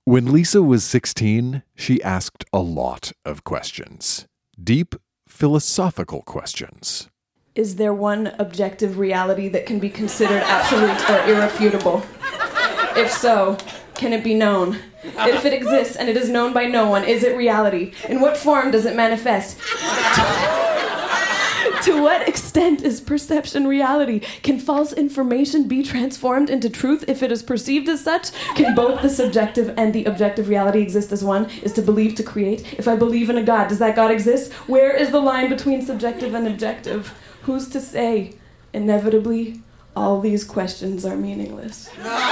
When Lisa was 16, she asked a lot of questions. Deep, philosophical questions. Is there one objective reality that can be considered absolute or irrefutable? If so, can it be known? If it exists and it is known by no one, is it reality? In what form does it manifest? To what extent is perception reality? Can false information be transformed into truth if it is perceived as such? Can both the subjective and the objective reality exist as one? Is to believe to create? If I believe in a God, does that God exist? Where is the line between subjective and objective? Who's to say? Inevitably, all these questions are meaningless.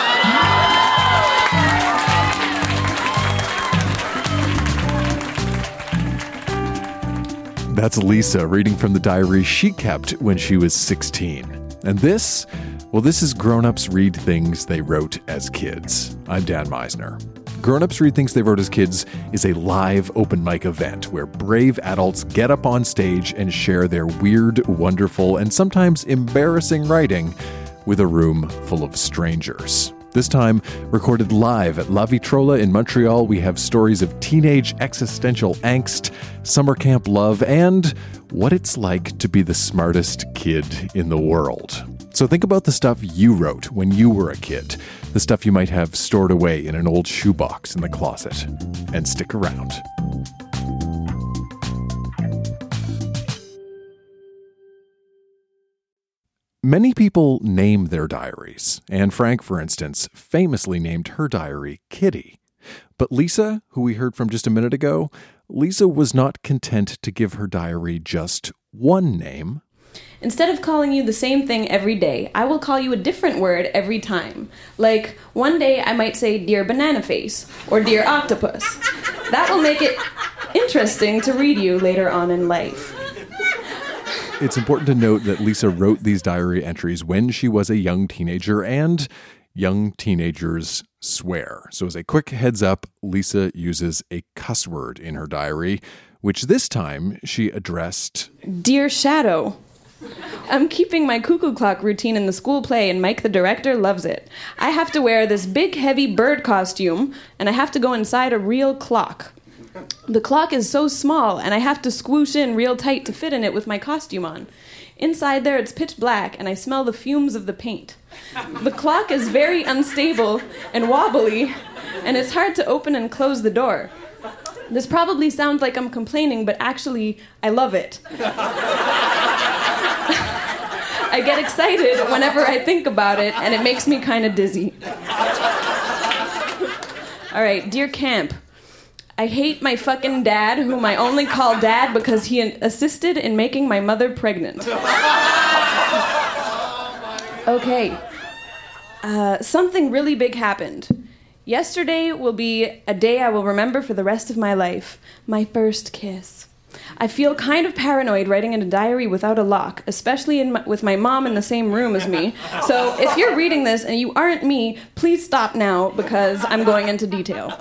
That's Lisa reading from the diary she kept when she was 16. And this is Grown Ups Read Things They Wrote as Kids. I'm Dan Meisner. Grown Ups Read Things They Wrote as Kids is a live open mic event where brave adults get up on stage and share their weird, wonderful, and sometimes embarrassing writing with a room full of strangers. This time, recorded live at La Vitrola in Montreal, we have stories of teenage existential angst, summer camp love, and what it's like to be the smartest kid in the world. So think about the stuff you wrote when you were a kid, the stuff you might have stored away in an old shoebox in the closet, and stick around. Many people name their diaries. Anne Frank, for instance, famously named her diary Kitty. But Lisa, who we heard from just a minute ago, Lisa was not content to give her diary just one name. Instead of calling you the same thing every day, I will call you a different word every time. Like, one day I might say Dear Banana Face or Dear Octopus. That will make it interesting to read you later on in life. It's important to note that Lisa wrote these diary entries when she was a young teenager, and young teenagers swear. So as a quick heads up, Lisa uses a cuss word in her diary, which this time she addressed Dear Shadow. I'm keeping my cuckoo clock routine in the school play, and Mike the director loves it. I have to wear this big heavy bird costume, and I have to go inside a real clock. The clock is so small, and I have to squoosh in real tight to fit in it with my costume on. Inside there, it's pitch black, and I smell the fumes of the paint. The clock is very unstable and wobbly, and it's hard to open and close the door. This probably sounds like I'm complaining, but actually, I love it. I get excited whenever I think about it, and it makes me kind of dizzy. All right, Dear Camp. I hate my fucking dad, whom I only call dad because he assisted in making my mother pregnant. Okay. Something really big happened. Yesterday will be a day I will remember for the rest of my life. My first kiss. I feel kind of paranoid writing in a diary without a lock, especially with my mom in the same room as me. So if you're reading this and you aren't me, please stop now because I'm going into detail.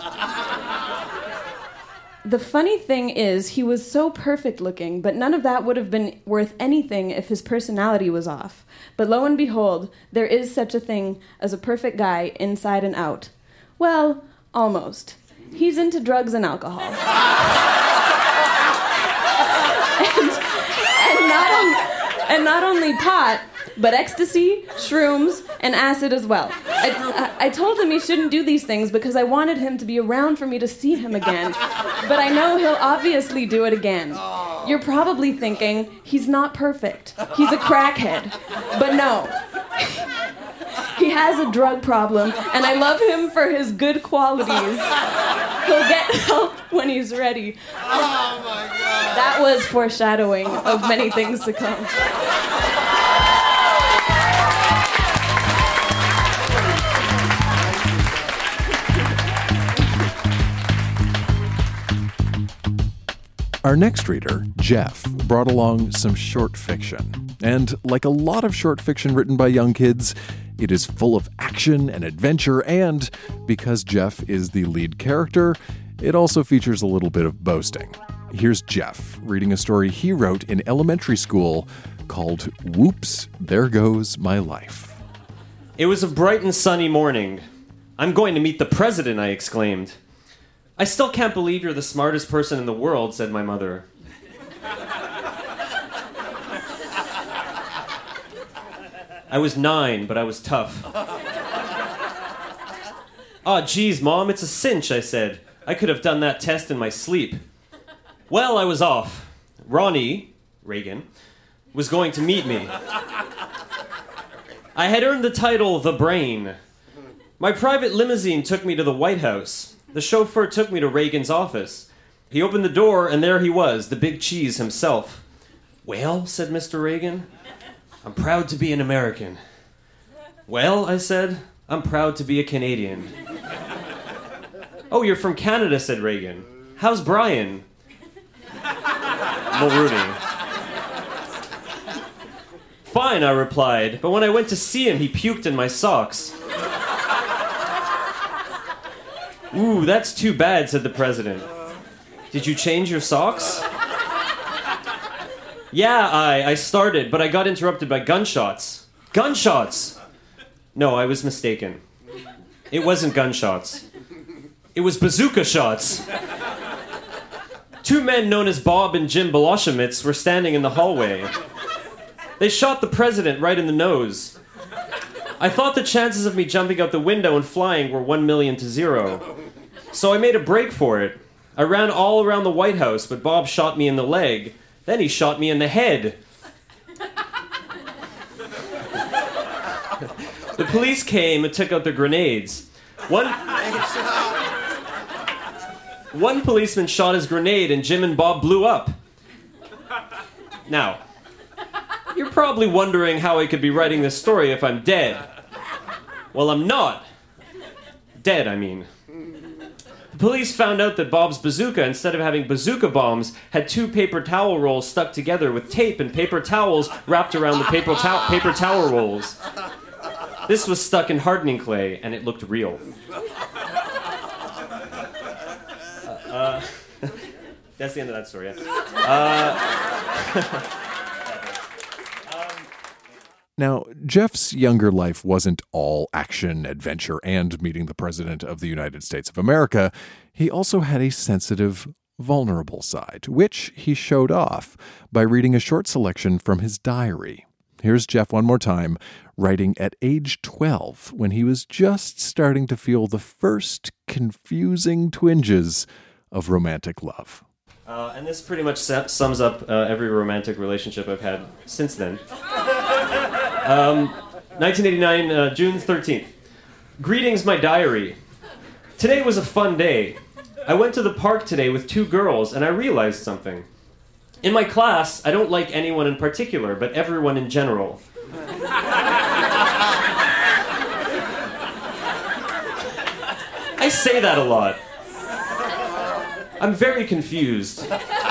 The funny thing is, he was so perfect looking, but none of that would have been worth anything if his personality was off. But lo and behold, there is such a thing as a perfect guy inside and out. Well, almost. He's into drugs and alcohol. and not only pot, but ecstasy, shrooms, and acid as well. I told him he shouldn't do these things because I wanted him to be around for me to see him again. But I know he'll obviously do it again. You're probably thinking, he's not perfect. He's a crackhead. But no. He has a drug problem, and I love him for his good qualities. He'll get help when he's ready. Oh my God. That was foreshadowing of many things to come. Our next reader, Jeff, brought along some short fiction. And like a lot of short fiction written by young kids, it is full of action and adventure, and because Jeff is the lead character, it also features a little bit of boasting. Here's Jeff reading a story he wrote in elementary school called Whoops, There Goes My Life. It was a bright and sunny morning. "I'm going to meet the president," I exclaimed. "I still can't believe you're the smartest person in the world," said my mother. I was 9, but I was tough. "Aw, geez, Mom, it's a cinch," I said. "I could have done that test in my sleep." Well, I was off. Ronnie, Reagan, was going to meet me. I had earned the title The Brain. My private limousine took me to the White House. The chauffeur took me to Reagan's office. He opened the door, and there he was, the big cheese himself. "Well," said Mr. Reagan, "I'm proud to be an American." "Well," I said, "I'm proud to be a Canadian." "Oh, you're from Canada," said Reagan. "How's Brian?" "Mulrooney." "Fine," I replied, "but when I went to see him, he puked in my socks." "Ooh, that's too bad," said the president. "Did you change your socks?" "Yeah, I started, but I got interrupted by gunshots." "Gunshots?" No, I was mistaken. It wasn't gunshots. It was bazooka shots. 2 men known as Bob and Jim Boloshevitz were standing in the hallway. They shot the president right in the nose. I thought the chances of me jumping out the window and flying were 1,000,000 to 0. So I made a break for it. I ran all around the White House, but Bob shot me in the leg. Then he shot me in the head. The police came and took out their grenades. One policeman shot his grenade and Jim and Bob blew up. Now, you're probably wondering how I could be writing this story if I'm dead. Well, I'm not. Dead, I mean. The police found out that Bob's bazooka, instead of having bazooka bombs, had 2 paper towel rolls stuck together with tape and paper towels wrapped around the paper towel rolls. This was stuck in hardening clay, and it looked real. That's the end of that story, yeah. Now, Jeff's younger life wasn't all action, adventure, and meeting the President of the United States of America. He also had a sensitive, vulnerable side, which he showed off by reading a short selection from his diary. Here's Jeff one more time, writing at age 12, when he was just starting to feel the first confusing twinges of romantic love. And this pretty much sums up every romantic relationship I've had since then. 1989, June 13th. Greetings, my diary. Today was a fun day. I went to the park today with 2 girls, and I realized something. In my class, I don't like anyone in particular, but everyone in general. I say that a lot. I'm very confused.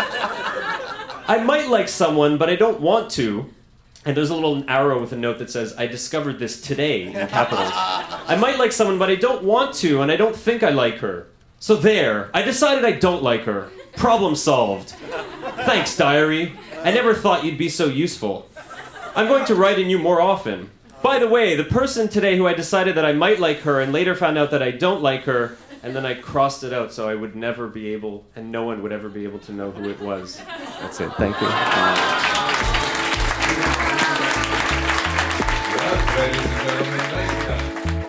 I might like someone, but I don't want to. And there's a little arrow with a note that says, "I discovered this today," in capitals. I might like someone, but I don't want to, and I don't think I like her. So there, I decided I don't like her. Problem solved. Thanks, diary. I never thought you'd be so useful. I'm going to write in you more often. By the way, the person today who I decided that I might like her and later found out that I don't like her, and then I crossed it out so I would never be able, and no one would ever be able to know who it was. That's it. Thank you. Ladies and gentlemen, nice time.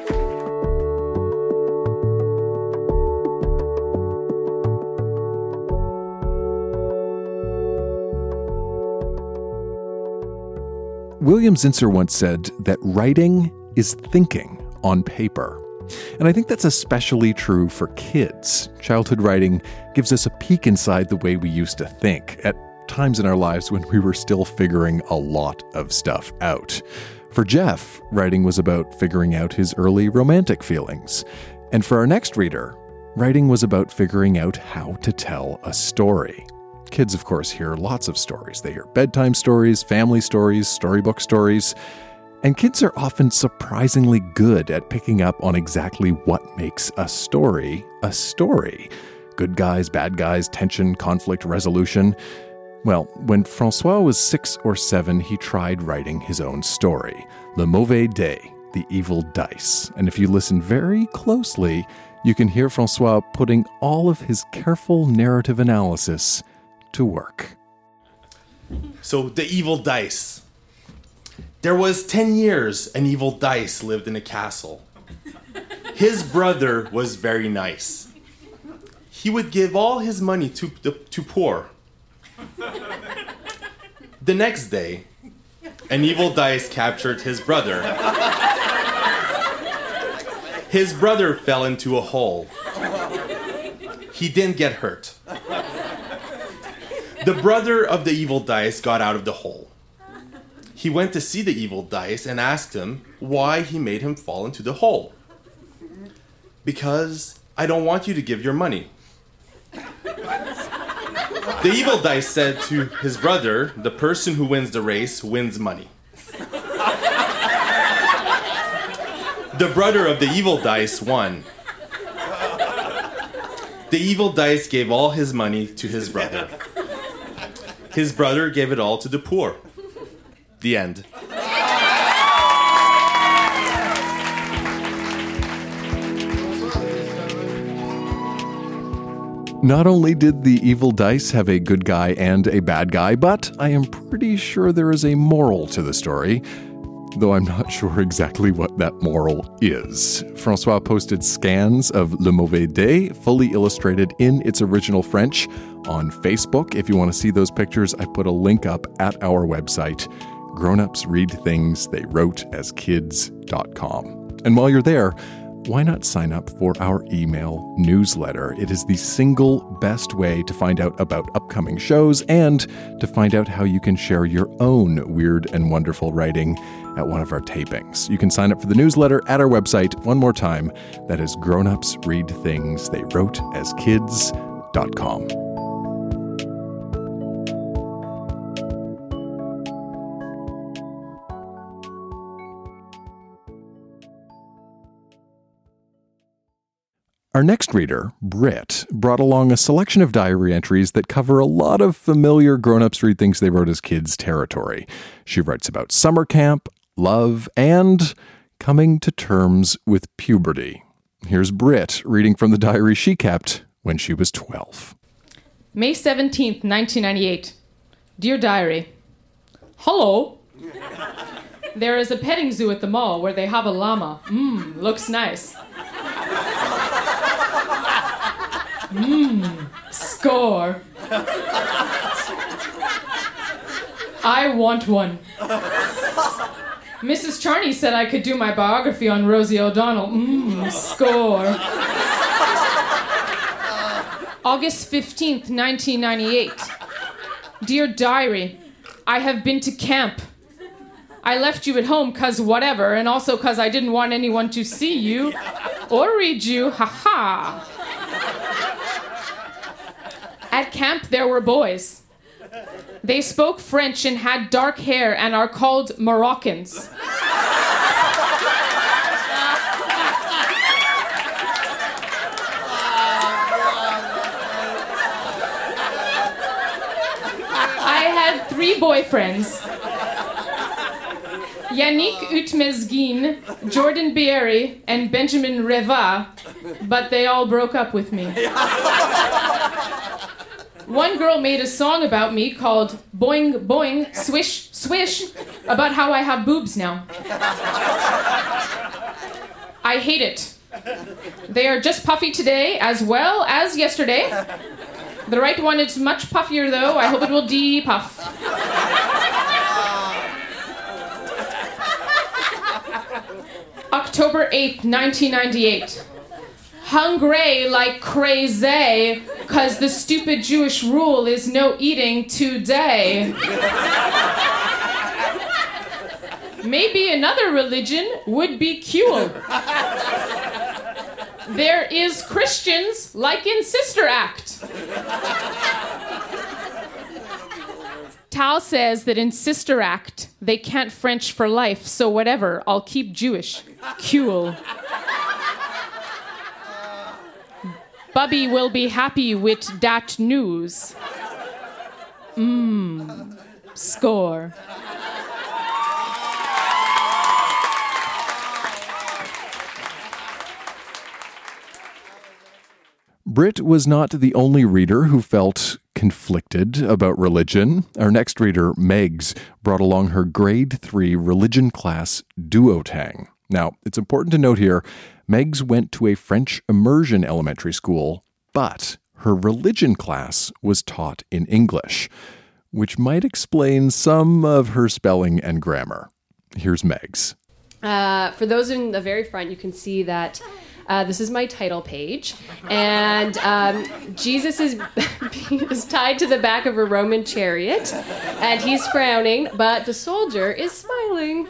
William Zinsser once said that writing is thinking on paper. And I think that's especially true for kids. Childhood writing gives us a peek inside the way we used to think, at times in our lives when we were still figuring a lot of stuff out. For Jeff, writing was about figuring out his early romantic feelings. And for our next reader, writing was about figuring out how to tell a story. Kids, of course, hear lots of stories. They hear bedtime stories, family stories, storybook stories. And kids are often surprisingly good at picking up on exactly what makes a story a story. Good guys, bad guys, tension, conflict, resolution. Well, when Francois was 6 or 7, he tried writing his own story, Le Mauvais Day, the evil dice. And if you listen very closely, you can hear Francois putting all of his careful narrative analysis to work. So, the evil dice. There was 10 years an evil dice lived in a castle. His brother was very nice. He would give all his money to poor. The next day, an evil dice captured his brother. His brother fell into a hole. He didn't get hurt. The brother of the evil dice got out of the hole. He went to see the evil dice and asked him why he made him fall into the hole. Because I don't want you to give your money. The evil dice said to his brother, the person who wins the race wins money. The brother of the evil dice won. The evil dice gave all his money to his brother. His brother gave it all to the poor. The end. Not only did the evil dice have a good guy and a bad guy, but I am pretty sure there is a moral to the story, though I'm not sure exactly what that moral is. Francois posted scans of Le Mauvais Dé, fully illustrated in its original French, on Facebook. If you want to see those pictures, I put a link up at our website, grownupsreadthingsthaywroteaskids.com. And while you're there, why not sign up for our email newsletter? It is the single best way to find out about upcoming shows and to find out how you can share your own weird and wonderful writing at one of our tapings. You can sign up for the newsletter at our website. One more time, that is grownupsreadthingsthaywroteaskids.com. Our next reader, Britt, brought along a selection of diary entries that cover a lot of familiar grown-ups read things they wrote as kids territory. She writes about summer camp, love, and coming to terms with puberty. Here's Britt reading from the diary she kept when she was 12. May 17th, 1998. Dear Diary, hello. There is a petting zoo at the mall where they have a llama. Looks nice. Score. I want one. Mrs. Charney said I could do my biography on Rosie O'Donnell. Score. August 15th, 1998. Dear Diary, I have been to camp. I left you at home 'cause whatever, and also 'cause I didn't want anyone to see you or read you. Ha-ha. At camp, there were boys. They spoke French and had dark hair and are called Moroccans. I had 3 boyfriends. Yannick Utmezgin, Jordan Bierry, and Benjamin Reva, but they all broke up with me. One girl made a song about me called Boing Boing Swish Swish about how I have boobs now. I hate it. They are just puffy today as well as yesterday. The right one is much puffier though. I hope it will de-puff. October 8th, 1998. Hungry like crazy, 'cause the stupid Jewish rule is no eating today. Maybe another religion would be cool. There is Christians like in Sister Act. Tal says that in Sister Act, they can't French for life, so whatever, I'll keep Jewish. Cool. Bubby will be happy with that news. Score. Britt was not the only reader who felt conflicted about religion. Our next reader, Megs, brought along her grade 3 religion class duotang. Now, it's important to note here, Megs went to a French immersion elementary school, but her religion class was taught in English, which might explain some of her spelling and grammar. Here's Megs. For those in the very front, you can see that this is my title page, and Jesus is tied to the back of a Roman chariot, and he's frowning, but the soldier is smiling.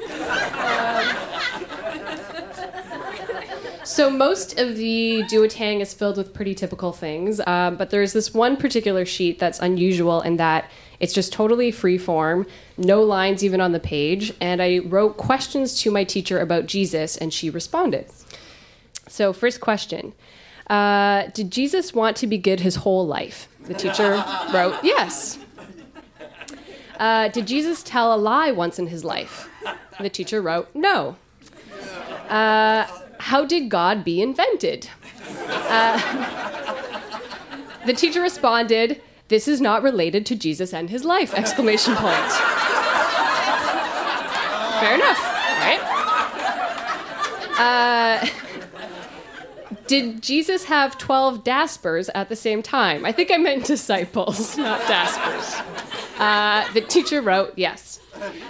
So most of the duotang is filled with pretty typical things, but there's this one particular sheet that's unusual in that it's just totally free form, no lines even on the page, and I wrote questions to my teacher about Jesus, and she responded. So first question, did Jesus want to be good his whole life? The teacher wrote, yes. Did Jesus tell a lie once in his life? The teacher wrote, no. How did God be invented? The teacher responded, this is not related to Jesus and his life, exclamation point. Fair enough, right? Did Jesus have 12 Daspers at the same time? I think I meant disciples, not Daspers. The teacher wrote, yes.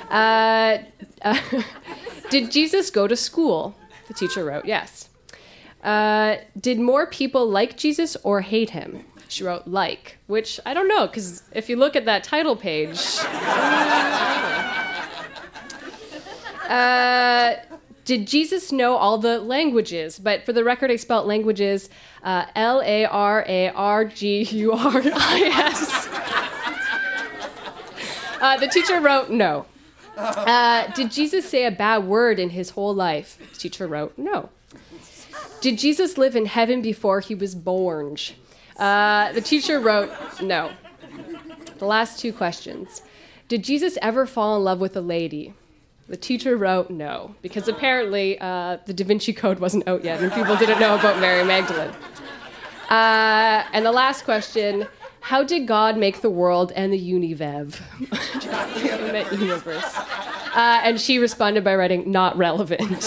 Did Jesus go to school? The teacher wrote, yes. Did more people like Jesus or hate him? She wrote, like, which I don't know, because if you look at that title page... Did Jesus know all the languages? But for the record, I spelled languages Lararguris. The teacher wrote, no. Did Jesus say a bad word in his whole life? The teacher wrote, no. Did Jesus live in heaven before he was born? The teacher wrote, no. The last two questions. Did Jesus ever fall in love with a lady? The teacher wrote no, because apparently the Da Vinci Code wasn't out yet and people didn't know about Mary Magdalene. And the last question, how did God make the world and the universe? And she responded by writing, not relevant.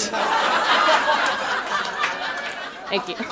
Thank you.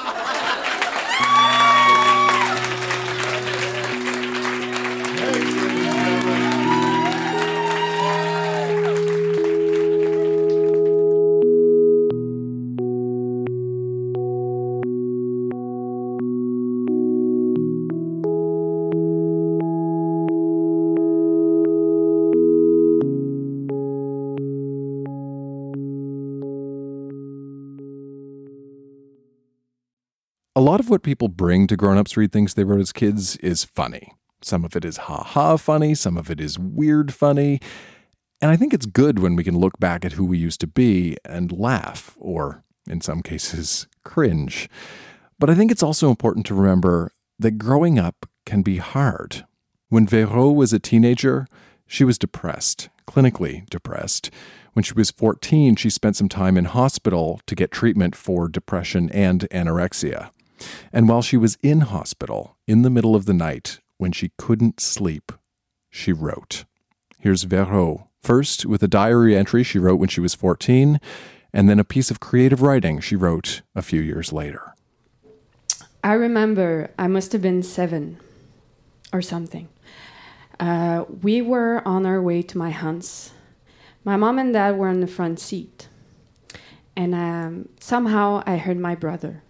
A lot of what people bring to grown-ups read things they wrote as kids is funny. Some of it is ha-ha funny, some of it is weird funny. And I think it's good when we can look back at who we used to be and laugh, or in some cases, cringe. But I think it's also important to remember that growing up can be hard. When Vero was a teenager, she was depressed, clinically depressed. When she was 14, she spent some time in hospital to get treatment for depression and anorexia. And while she was in hospital, in the middle of the night, when she couldn't sleep, she wrote. Here's Vero, first with a diary entry she wrote when she was 14, and then a piece of creative writing she wrote a few years later. I remember I must have been 7 or something. We were on our way to my aunt's. My mom and dad were in the front seat. And somehow I heard my brother.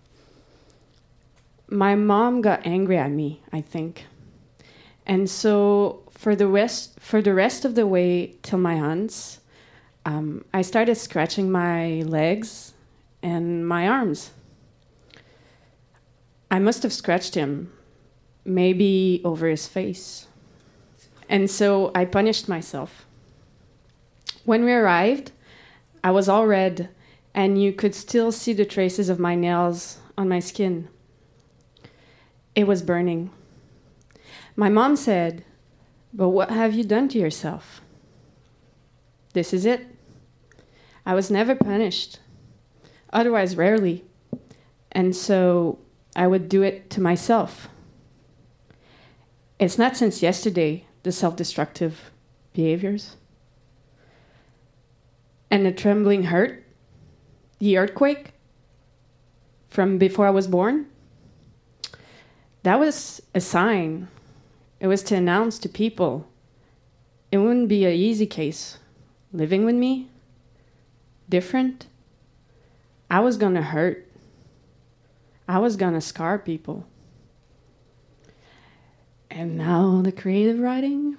My mom got angry at me, I think. And so for the rest of the way till my aunt's, I started scratching my legs and my arms. I must have scratched him, maybe over his face. And so I punished myself. When we arrived, I was all red, and you could still see the traces of my nails on my skin. It was burning. My mom said, "But what have you done to yourself?" This is it. I was never punished, otherwise rarely. And so I would do it to myself. It's not since yesterday, the self-destructive behaviors. And the trembling hurt, the earthquake from before I was born, that was a sign. It was to announce to people it wouldn't be an easy case living with me, different. I was gonna hurt. I was gonna scar people. And now the creative writing.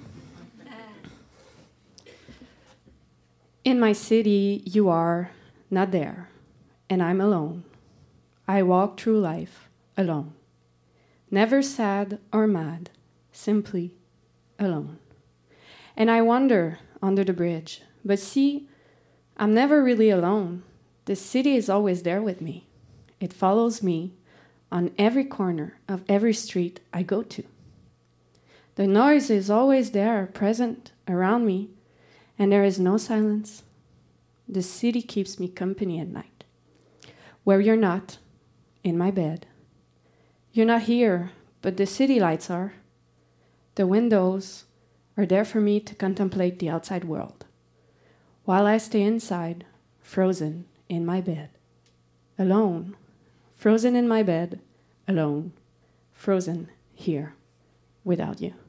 In my city, you are not there, and I'm alone. I walk through life alone. Never sad or mad, simply alone. And I wander under the bridge, but see, I'm never really alone. The city is always there with me. It follows me on every corner of every street I go to. The noise is always there, present around me, and there is no silence. The city keeps me company at night. Where you're not, in my bed. You're not here, but the city lights are. The windows are there for me to contemplate the outside world, while I stay inside, frozen in my bed. Alone, frozen in my bed, alone, frozen here, without you.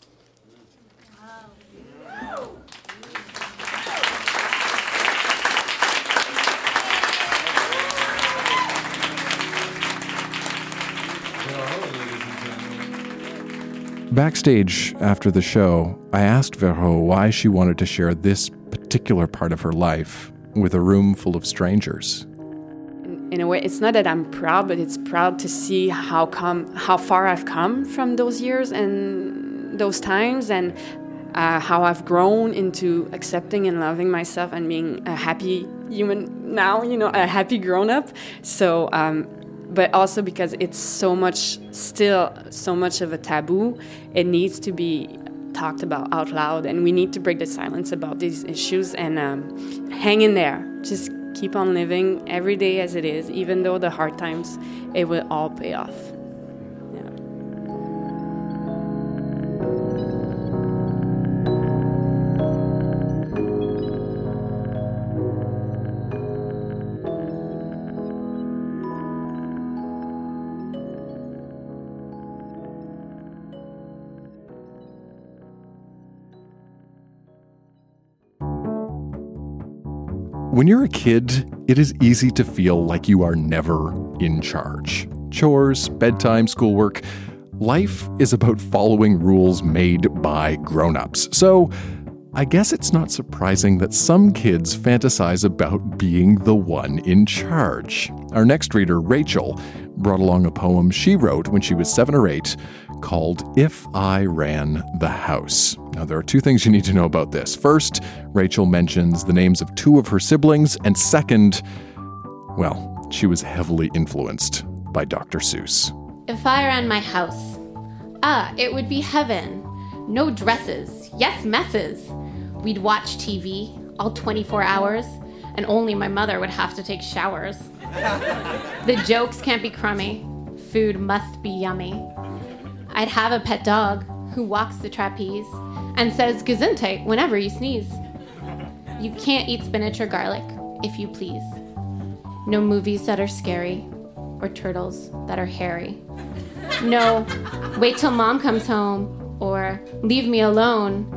Backstage after the show, I asked Véro why she wanted to share this particular part of her life with a room full of strangers. In a way, it's not that I'm proud, but it's proud to see how far I've come from those years and those times, and how I've grown into accepting and loving myself and being a happy human now, a happy grown-up. So, but also because it's still so much of a taboo, it needs to be talked about out loud, and we need to break the silence about these issues and hang in there. Just keep on living every day as it is, even though the hard times, it will all pay off. Yeah. When you're a kid, it is easy to feel like you are never in charge. Chores, bedtime, schoolwork. Life is about following rules made by grown-ups. So I guess it's not surprising that some kids fantasize about being the one in charge. Our next reader, Rachel, brought along a poem she wrote when she was 7 or 8 called If I Ran the House. Now, there are two things you need to know about this. First, Rachel mentions the names of 2 of her siblings, and second, well, she was heavily influenced by Dr. Seuss. If I ran my house, it would be heaven. No dresses, yes, messes. We'd watch TV all 24 hours, and only my mother would have to take showers. The jokes can't be crummy. Food must be yummy. I'd have a pet dog who walks the trapeze and says gesundheit whenever you sneeze. You can't eat spinach or garlic, if you please. No movies that are scary or turtles that are hairy. No, wait till mom comes home or leave me alone.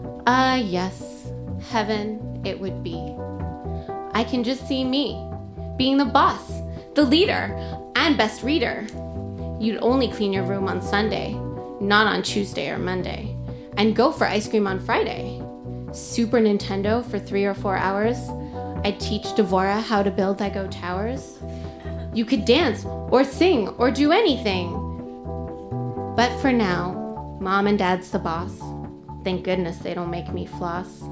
Yes, heaven it would be. I can just see me being the boss, the leader, and best reader. You'd only clean your room on Sunday, not on Tuesday or Monday, and go for ice cream on Friday. Super Nintendo for 3 or 4 hours. I'd teach Devora how to build Lego towers. You could dance or sing or do anything. But for now, Mom and Dad's the boss. Thank goodness they don't make me floss.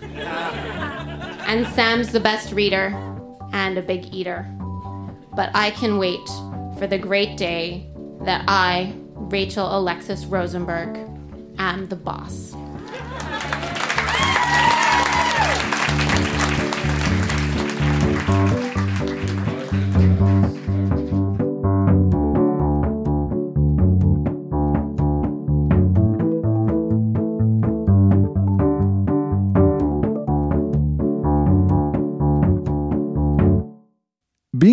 And Sam's the best reader and a big eater. But I can wait for the great day that I, Rachel Alexis Rosenberg, am the boss.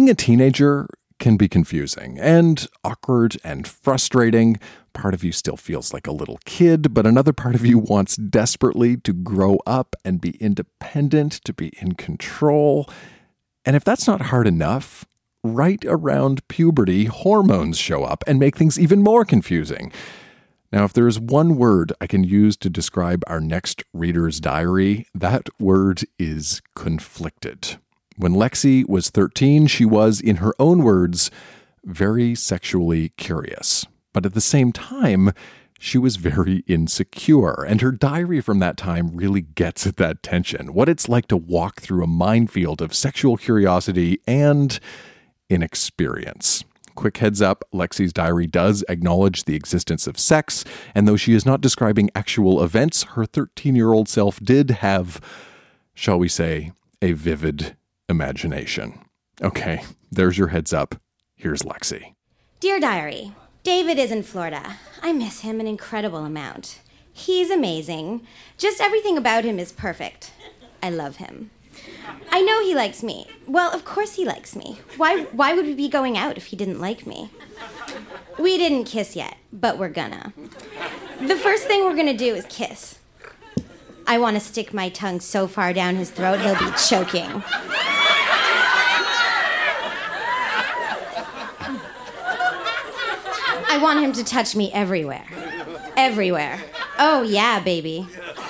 Being a teenager can be confusing and awkward and frustrating. Part of you still feels like a little kid, but another part of you wants desperately to grow up and be independent, to be in control. And if that's not hard enough, right around puberty, hormones show up and make things even more confusing. Now, if there is one word I can use to describe our next reader's diary, that word is conflicted. When Lexi was 13, she was, in her own words, very sexually curious. But at the same time, she was very insecure, and her diary from that time really gets at that tension, what it's like to walk through a minefield of sexual curiosity and inexperience. Quick heads up, Lexi's diary does acknowledge the existence of sex, and though she is not describing actual events, her 13-year-old self did have, shall we say, a vivid imagination. Okay, there's your heads up. Here's Lexi. Dear Diary, David is in Florida. I miss him an incredible amount. He's amazing. Just everything about him is perfect. I love him. I know he likes me. Well, of course he likes me. Why would we be going out if he didn't like me? We didn't kiss yet, but we're gonna. The first thing we're gonna do is kiss. I want to stick my tongue so far down his throat he'll be choking. I want him to touch me everywhere. Everywhere. Oh, yeah, baby.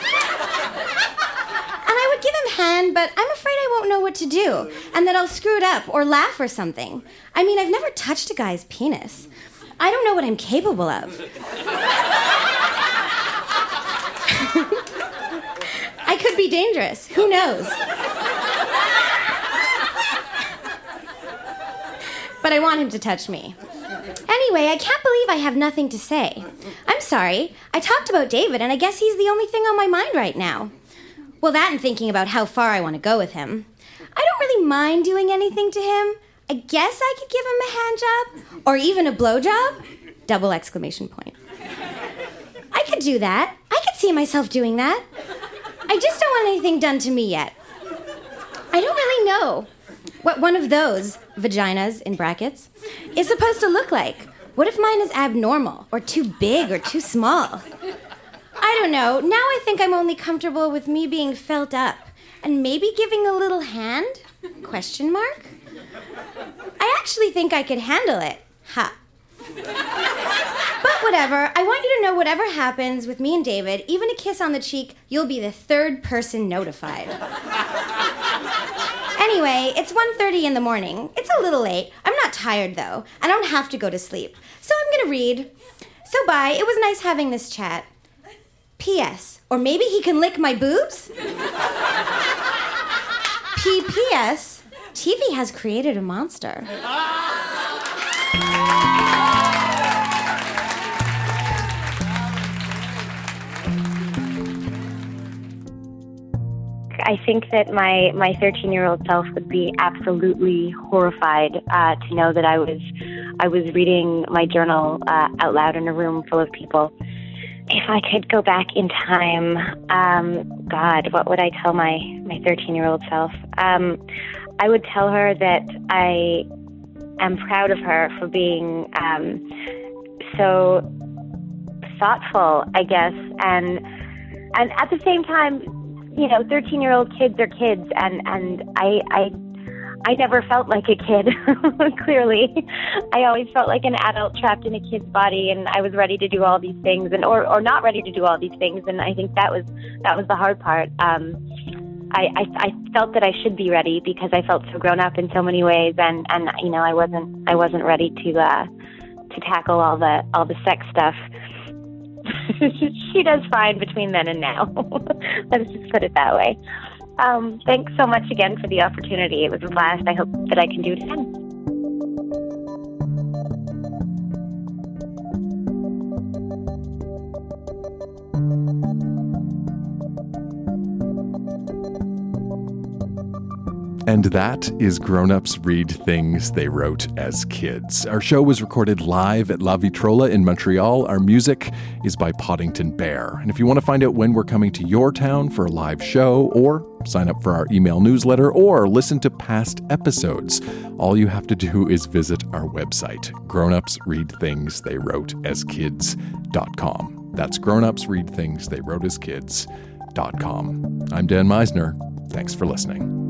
Give him hand, but I'm afraid I won't know what to do, and that I'll screw it up or laugh or something. I mean, I've never touched a guy's penis. I don't know what I'm capable of. I could be dangerous. Who knows? But I want him to touch me. Anyway, I can't believe I have nothing to say. I'm sorry. I talked about David, and I guess he's the only thing on my mind right now. Well, that and thinking about how far I want to go with him. I don't really mind doing anything to him. I guess I could give him a hand job or even a blowjob. Double exclamation point. I could do that. I could see myself doing that. I just don't want anything done to me yet. I don't really know what one of those vaginas, in brackets, is supposed to look like. What if mine is abnormal or too big or too small? I don't know. Now I think I'm only comfortable with me being felt up and maybe giving a little hand? Question mark? I actually think I could handle it. Ha. But whatever. I want you to know whatever happens with me and David, even a kiss on the cheek, you'll be the third person notified. Anyway, it's 1:30 in the morning. It's a little late. I'm not tired, though. I don't have to go to sleep. So I'm going to read. So bye. It was nice having this chat. P.S. Or maybe he can lick my boobs? P.P.S. TV has created a monster. I think that my 13-year-old self would be absolutely horrified to know that I was reading my journal out loud in a room full of people. If I could go back in time, God, what would I tell my 13-year-old self? I would tell her that I am proud of her for being so thoughtful, I guess, and at the same time, you know, 13-year-old kids are kids, and I never felt like a kid, clearly. I always felt like an adult trapped in a kid's body, and I was ready to do all these things, or not ready to do all these things, and I think that was the hard part. I felt that I should be ready because I felt so grown up in so many ways, and you know, I wasn't ready to tackle all the sex stuff. She does fine between then and now. Let's just put it that way. Thanks so much again for the opportunity. It was a blast. I hope that I can do it again. And that is Grown Ups Read Things They Wrote as Kids. Our show was recorded live at La Vitrola in Montreal. Our music is by Poddington Bear. And if you want to find out when we're coming to your town for a live show, or sign up for our email newsletter, or listen to past episodes, all you have to do is visit our website, grownupsreadthingstheywroteaskids.com. That's grownupsreadthingstheywroteaskids.com. I'm Dan Meisner. Thanks for listening.